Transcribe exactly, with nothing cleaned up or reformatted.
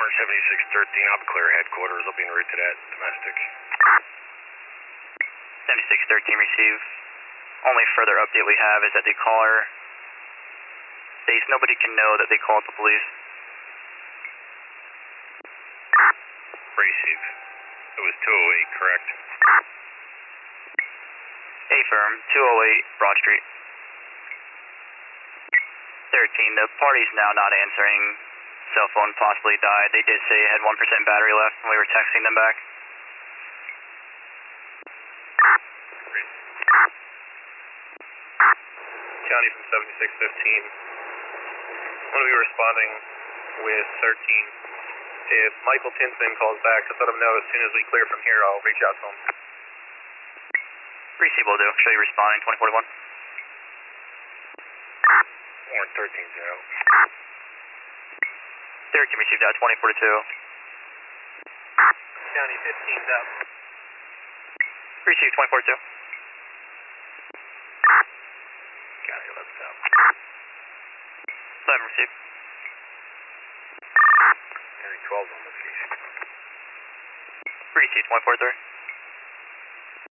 seventy-six thirteen, I'm clear headquarters. I'll be en route to that domestic. seventy-six thirteen, receive. Only further update we have is that the caller states nobody can know that they called the police. Receive. It was two oh eight, correct? Affirm, two oh eight Broad Street. thirteen, the party's now not answering. Cell phone possibly died. They did say it had one percent battery left when we were texting them back. County from seventy-six fifteen. I'm going to be responding with thirteen. If Michael Tinsman calls back, just let him know as soon as we clear from here, I'll reach out to him. Receive will do. Show you responding, twenty forty-one. Warrant thirteen zero. thirteen received out, twenty forty-two. County fifteen's up. Received, twenty forty-two. County eleven's up. eleven received. County twelve's on location. Received, twenty forty-three.